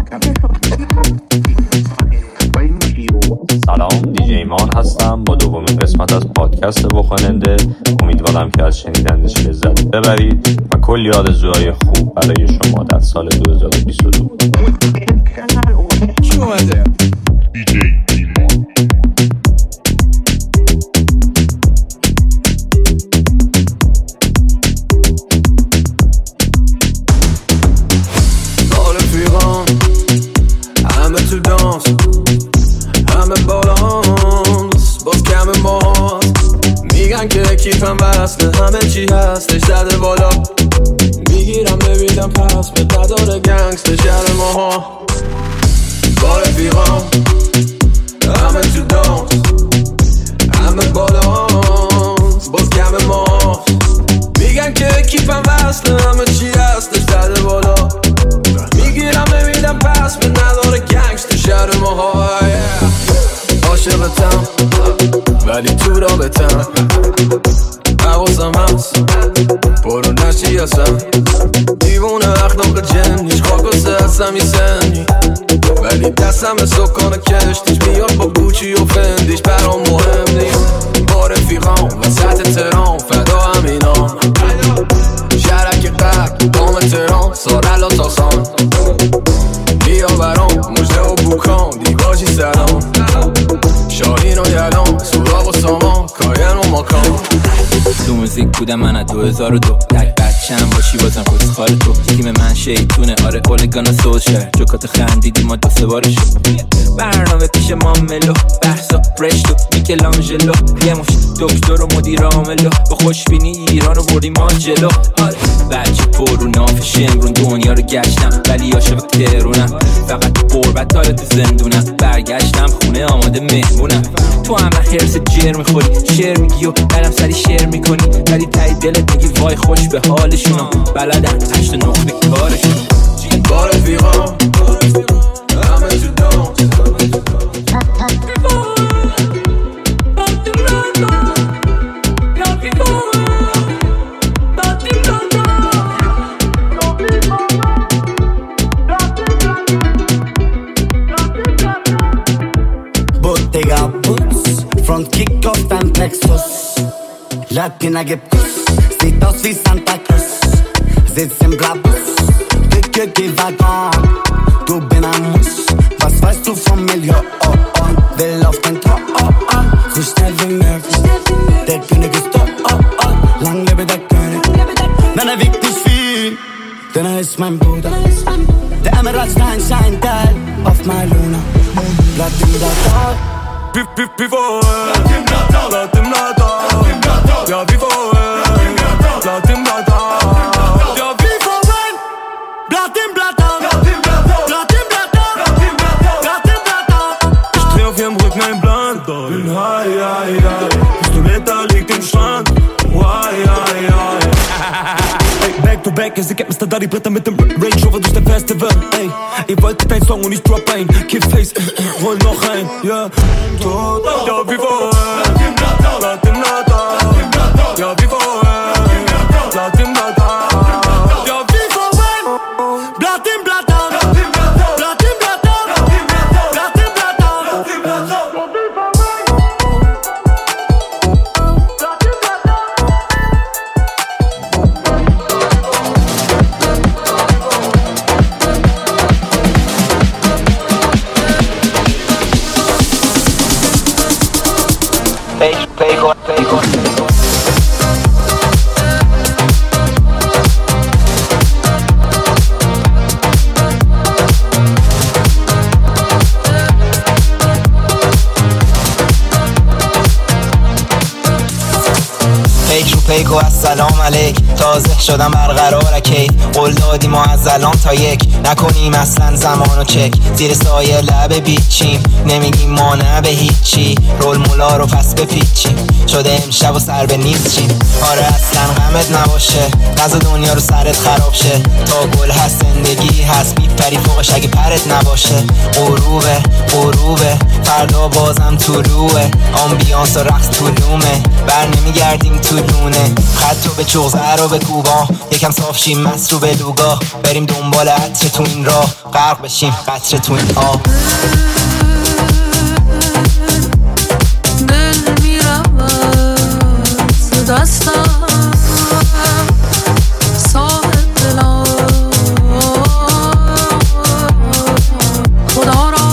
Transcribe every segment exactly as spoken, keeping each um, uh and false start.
سلام، دیجی ایمان هستم با دومین قسمت از پادکست بخوننده. امیدوارم که از شنیدنش لذت ببرید و کلی آرزوهای خوب برای شما در سال دو هزار و بیست و دو. چی اومده؟ دیجی ایمان. با رفیقان همه تو دانس، همه بالانس، باز کم ماست. میگن که کیفم وصله، همه چی هستش زده بالا. میگیرم ببینم پس به نداره گنگستر شهر ماها. با رفیقان همه تو دانس، همه بالانس، باز کم ماست. میگن که کیفم وصله، همه چی هستش زده بالا. میگیرم ببینم پس به نداره گنگستر شهر ماها. عاشقتم ولی تو رابطم، حواسم هست برو نشی هستم. دیوونه اخلاق جنیش خاک و سه هستم یه سنی، ولی دستم به سکان کشتیش میاد با گوچی و فندیش. برام مهم نیست با رفیقام وسط تهران، فدا همینام شرک قرد دام تهران، سارلا تاسان. بیا برام مجده و بوکان دیباجی سلام، شاهین و یلان، سوراغ و سامان، کاین و ماکان. تو موزیک بودم من از دو هزار و دو، تک بچم باشی بازم کس خال تو. تیم من شیطونه، آره اولگان و سوشل، جوکات خندیدی ما دو سه بارش. برنامه پیش ما ملو، بحثا رشتو میکلانجلو، یه مش دکتر و مدیر عاملو، با خوشبینی ایران رو بردیم ما جلو. آره بچه پر و نافش امرون دنیا رو گشتم، ولی عاشق تهرونم، فقط قربت داره تو زندونم. برگشتم خونه آماده مهمونم، تو هم هرس جر میخوری، شعر میگی و برم سری شعر میکنی، ولی تایی دلت میگی وای خوش به حالشونم. بلدن هشت نخبه کارشون. با رفیقام همه تو دانس، Bottega Boots, Front Kick auf dein Plexus. Latina gibt Kuss, sieht aus wie Santa Cruz. Sitzt im Blabus, dicke Gewaggon. Du bin ein Muss, was weißt du vom Million? Will auf den Thron, so schnell wie möglich. Der König ist tot, lang lebe der König. Nein, er wiegt nicht viel, denn er ist mein Bruder. Der Emeraldstein scheint geil auf mein Luna. Platin Blattau, Pif pif pivoe, Platin Blattau, Platin Blattau, ja wie vorher, Platin Blattau, ja wie vorher, Platin Blattau, Platin Blattau, Platin Blattau, Platin Blattau. Ich dreh auf ihrem Rücken ein Blunt, bin high, high, high. Pistoletta liegt im Strand, why, high, high. Back to back, sie kennt Mister Daddy Britta mit dem Range Rover durch den Festival. Ey, ihr wolltet ein Song und ich drop ein Kiff-Face, roll noch ein, yeah. Tot, ja wie vorher, Platin Blattau, Platin Blattau, ja wie vorher, Platin Blattau, ja wie vorher, Platin Blattau, Platin Blattau, Platin Blattau, Platin Blattau, Platin Blattau. Pego, pego, pego. پیکو از سلام علیک، تازه شدم برقرار کی، قول دادیم و از الان تا یک نکنیم اصلا زمانو چک، زیر سایه لب بیچیم نمیگیم ما نه به هیچی، رول مولا رو پس بپیچیم شده امشب و سر به نیست چیم. آره اصلا غمت نباشه، نزا دنیا رو سرت خراب شه، تا گل هست زندگی هست میپری فوقش اگه پرت نباشه. غروبه غروبه فردا بازم طلوعه، آمبیانس و رقص طلومه، بر نمیگردیم تو لونه، خط رو به چغزه رو به کوبا، یکم صاف شیم مست رو به لوگا، بریم دنبال عطر که تو این راه غرق بشیم قطره تو این آب. دل میرود ز دستم صاحب دلم خدا را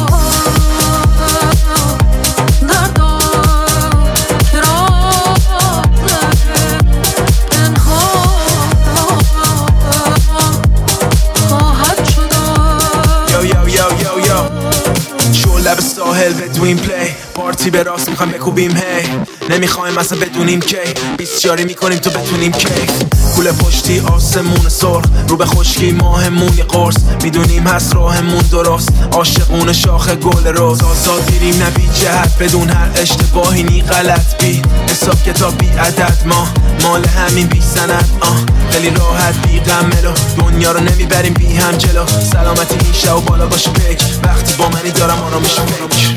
لب ساحل بدوین پلی پارتی به راست میخوایم بکوبیم هی نمیخوایم اصلا بدونیم کی بیسیاری میکنیم تو بتونیم کیف کوله پشتی آسمون سرخ رو به خشکی ماهمون یه قرص میدونیم هست راهمون درست عاشقون شاخ گل روز آزاد میریم نبی جهت بدون هر اشتباهی نی غلط بی حساب کتاب بی عدد ما مال همین بی سند آه خیلی راحت بی غملو دنیا رو نمیبریم بی هم جلو سلامتی این شو بالا باشه پک وقتی با منی دارم آرامش فکر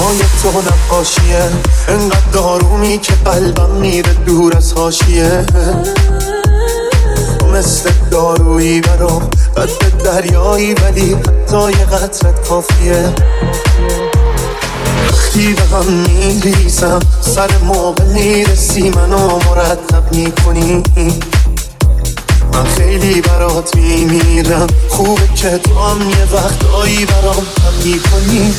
چشمای تو نقاشیه، انقدر آرومی که قلبم میره دور از حاشیه. مثل دارویی برام قد دریایی، ولی حتی یه قطرت کافیه. وقتی به هم میریزم سر موقع میرسی، منو مرتب میکنی. من خیلی برات میمیرم، خوبه که تو هم یه وقتایی برام هم میکنی.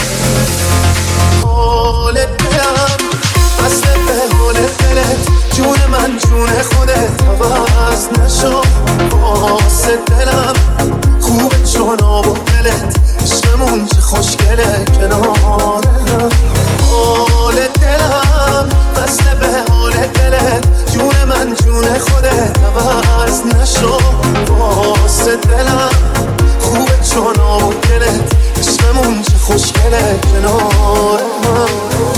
حال دلم مثل به حال دلت، جون من جون خودت عوض نشو. واسه دلم خوبه چون آب و دلت، عشقمون چه خوشگله کنارم. حال دلم مثل به حال دلت، جون من جون خودت عوض نشو. واسه دلم خوبه چون آب و دلت، عشقمون چه خوشگله کنارم.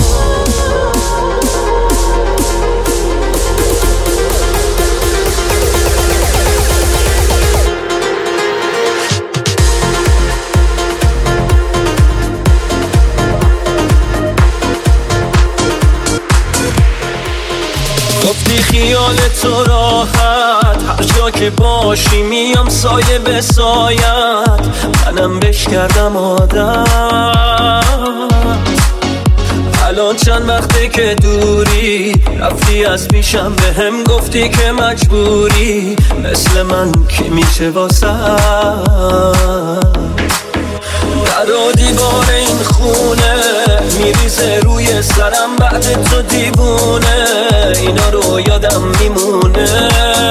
گفتی خیال تو راحت، هر جا که باشی میام سایه به سایت. منم بش کردم عادت، الان چند وقته که دوری، رفتی از پیشم به هم گفتی که مجبوری. مثل من که میشه واسه در و دیوار این خونه میریزه روی سرم، بعد تو دیوونه اینا رو یادم میمونه.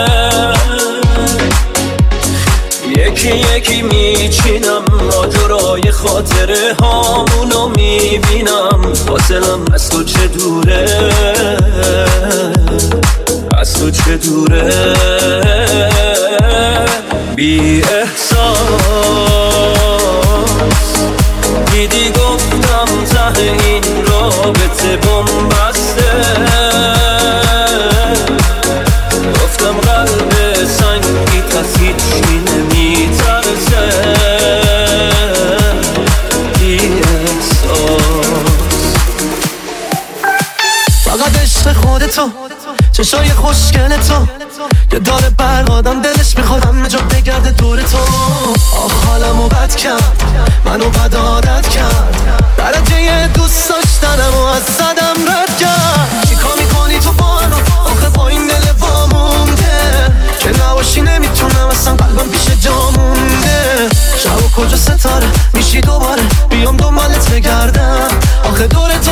یکی یکی میچینم ماجرای خاطره هامونو میبینم. فاصلم از تو چه دوره، از تو چه دوره. بی احساس دیدی گفتم ته این رابطه بمبسته. گفتم قلب سنگی کس هیچی نمیترسه. بی احساس فقط عشق خودتو، چشای خوشگل تو، یه داره برق آدم دلش میخواد همه جا بگرده دور تو. آخ حالمو بد کرد، منو بد عادت کرد، درجه یه دوست داشتنم و از صدم رد کرد. چیکار میکنی تو با من آخه با این دل وامونده، که نباشی نمیتونم اصلا قلبم پیش جا مونده. شب و کجا ستاره میشی دوباره، بیام دنبالت بگردم آخه دور تو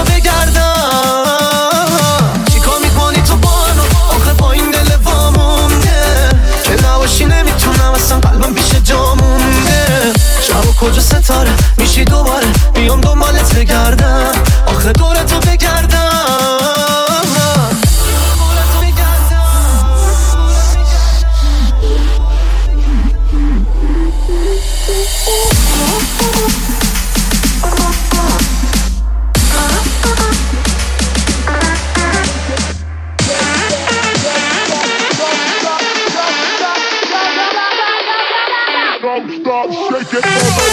بگردم. چیکار میکنی تو با من آخه با این دل وامونده، که نباشی نمیتونم اصلا قلبم پیش جا مونده. شب و کجا ستاره میشی دوباره، بیام دنبالت بگردم آخه دور تو بگردم. Stop, shake it, mama.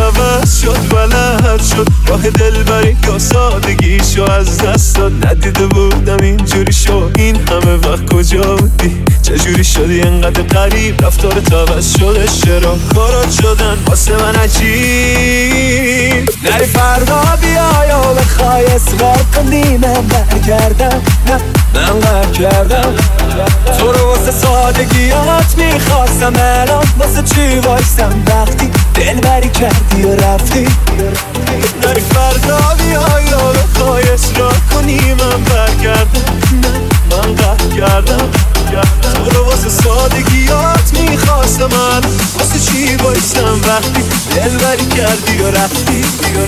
عوض شد بلد شد راه دلبری یا سادگیشو از دست داد. ندیده بودم اینجوری شد این همه وقت کجا بودی؟ چجوری شدی انقدر قریب رفتارت عوض شده؟ چرا کارات شدن واسه من عجیب؟ نری فردا بیا یا بخوای اصرار کنی من برگردم نه من قهر کردم تو رو واسه سادگیات میخواستم الان واسه چی وایستم وقتی دلبری کردی و رفتی؟ نری فردا بیا یا بخوای اصرار کنی من برگردم نه من قهر کردم تو رو واسه سادگیات میخواستم الان واسه چی وایستم وقتی دلبری کردی و رفتی؟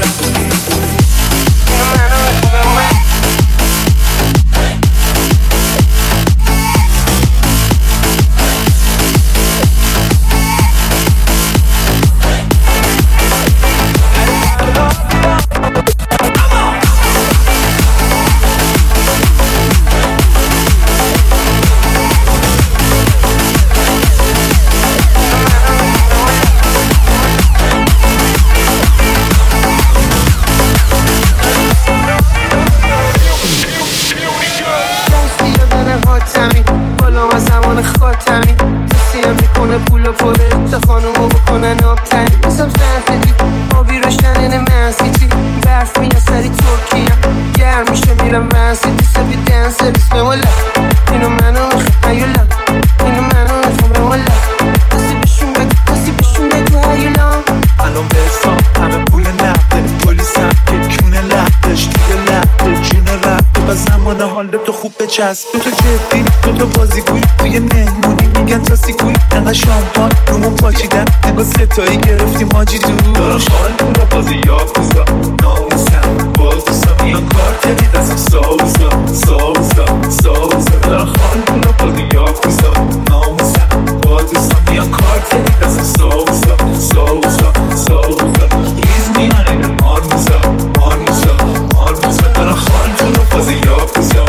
چسب تو جدی تو تو بازیگوی توی مهمونی میگن تا سیکوی انقدر شامپان رومون پاچیدن انگاه ستایی گرفتیم حاجی دو دارم خال تو را بازی یاکوزا ناموسم باز دوستم میان کار کردی دستم ساوزا ساوزا ساوزا دارم خال تو را بازی یاکوزا ناموسم باز دوستم میان کار کردی دستم ساوزا ساوزا ساوزا ریز میانه مارموزا مارموزا مارموزا دارم خال تو را بازی یاکوزا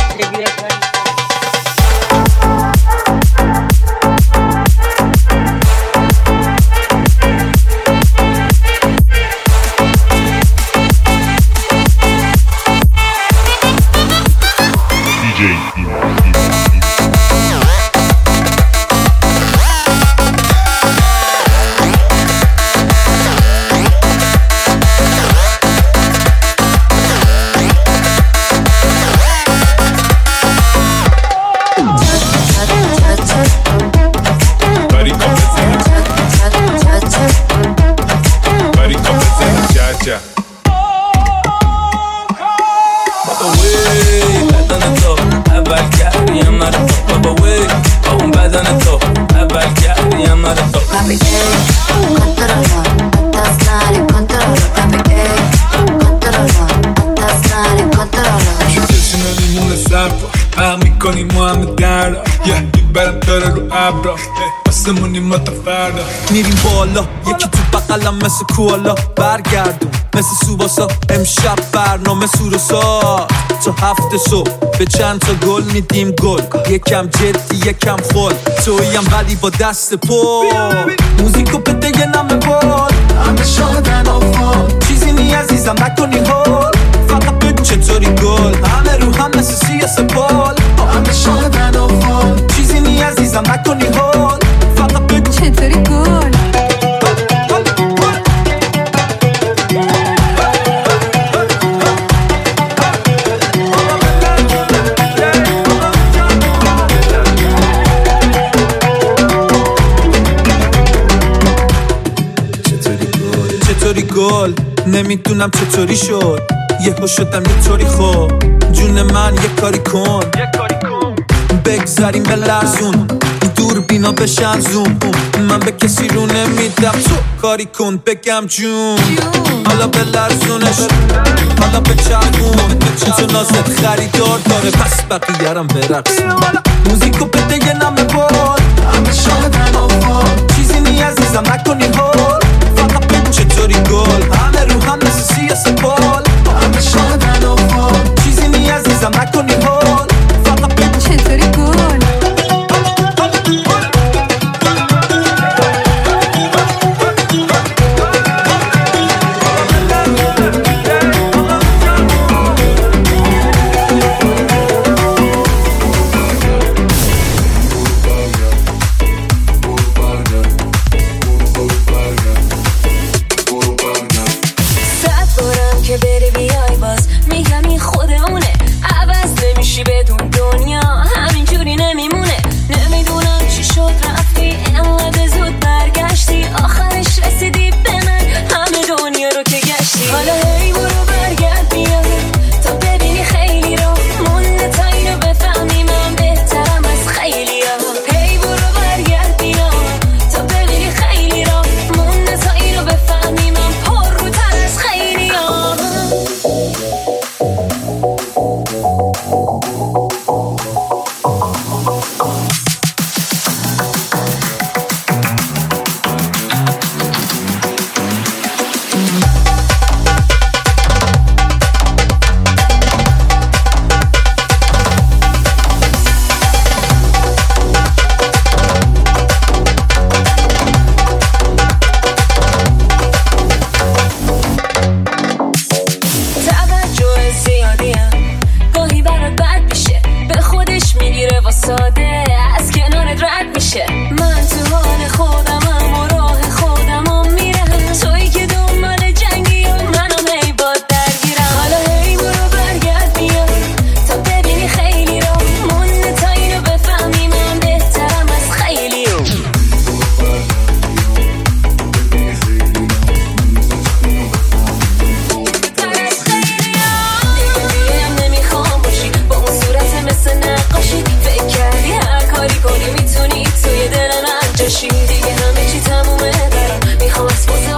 میریم بالا یکی تو بقلم مثل کوالا برگردون مثل سوباسا امشب برنامه سوروسا تا هفته صبح به چند تا گل میدیم گل یکم جدی یکم خل تویم ولی با دست پل موزیکو بده یه نمه بال همه شادن آفان چیزی نی عزیزم نکنی هول فقط بگو چطوری گل همه رو هم مثل سیاس پال همه شادن آفان چیزی نی عزیزم نکنی هول فقط بگو چطوری گل چطوری گل نمیدونم چطوری شد یهو شدم یه طوری خوب جون من یه کاری کن بگذاریم به لرزون دور بینا بشن زوم من به کسی رو نمیدم تو کاری کن بگم جون حالا به لرزونش حالا به چرمون تو نازت خریدار داره پس بقیه‌رم برقصون موزیکو بده یه نمه بال همه شادن آفان چیزی نی عزیزم نکنی هول فقط بگو چطوری گل همه رو هم مثل سیاس پال همه شادن آفان چیزی نی عزیزم نکنی هول فقط بگو چطوری گل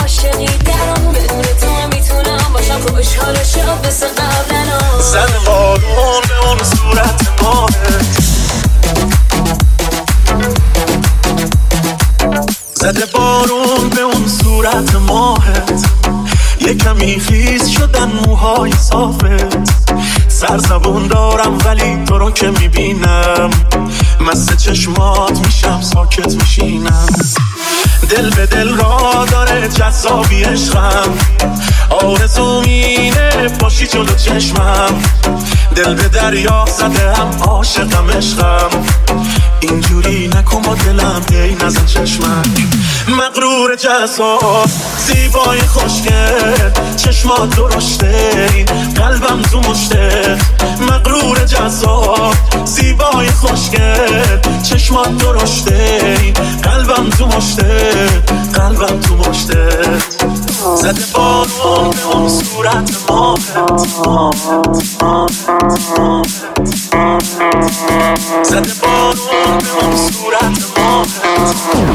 شنیدم بدون تو هم میتونم باشم خوشحالشم مثل قبلنا. زده بارون به اون صورت ماهت، زده بارون به اون صورت ماهت، یه کمی خیز شدن موهای صافت. سرزبون دارم ولی تو رو که میبینم مست چشمات میشم ساکت میشینم. دل به دل را داره جذابی عشقم، آرزوم اینه باشی جلو چشمم. دل به دریا زده هم عاشقم عشقم، اینجوری نکن با دلم هی نزن چشمک. مغرور جذاب زیبای خوشگل چشمات درشته این قلبم تو مشته. مغرور جذاب زیبای خوشگل چشمات درشته این قلبم تو مشته، قلبم تو مشته. زده بارون به اون صورت ماهت، زده بارون به اون صورت ماهت.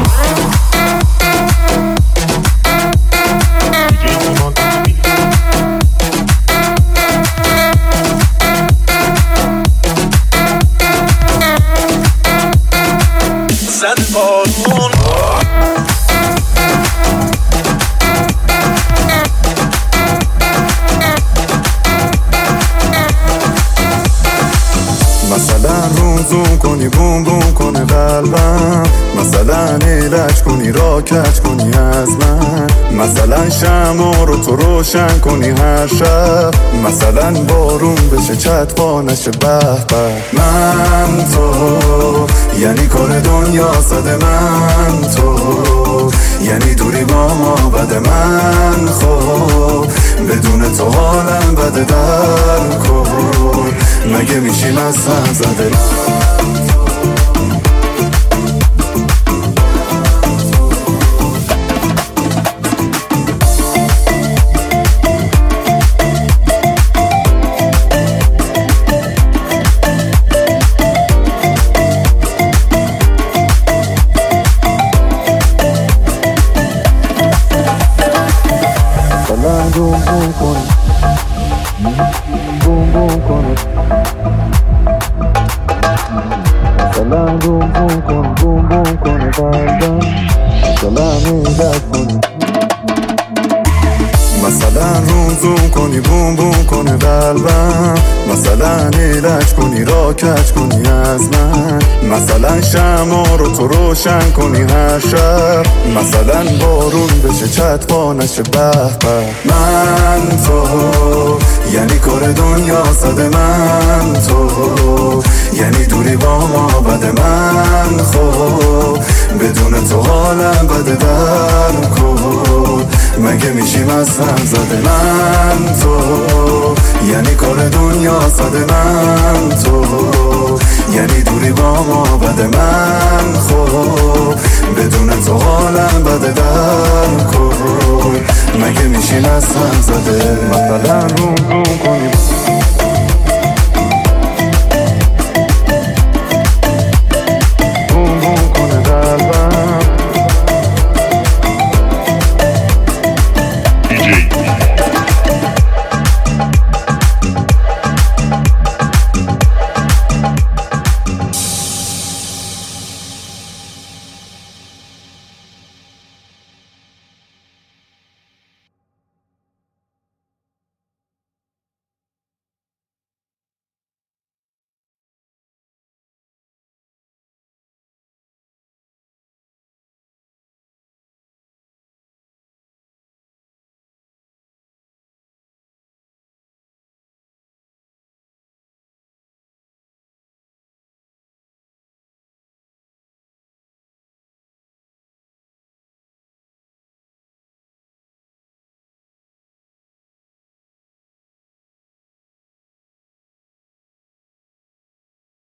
زده بارون مثلا روزون کنی بوم بوم کنه قلبم، مثلا ایلش کنی را کج کنی از من، مثلا شمع رو تو روشن کنی هر شب، مثلا بارون بشه چتپا نشه به به. من تو یعنی کار دنیا صد من تو، یعنی دوری با ما بد من خب، بدون تو حالم بده در کن، مگه میشیم از هم زده. بوم بوم کن بوم بوم کن مثلا بوم بوم کن بوم بوم کن قلبم، مثلا میدد کنی، مثلا روم زوم کنی بوم بوم کنه قلبم، مثلا ایلش کنی را کج کنی از من، مثلا شمع رو تو روشن کنی هر شب، مثلا بارون بشه چتپا نشه به به. من تو یعنی کار دنیا صد من تو، یعنی دوری با ما بد من خب، بدون تو حالم بده در کن، مگه میشیم از هم زده. من تو یعنی کار دنیا صد من تو، یعنی دوری با ما بد من خب، بدون تو حالم بده در کن، مگه میشیم از هم زده. مثلا روم روم کنی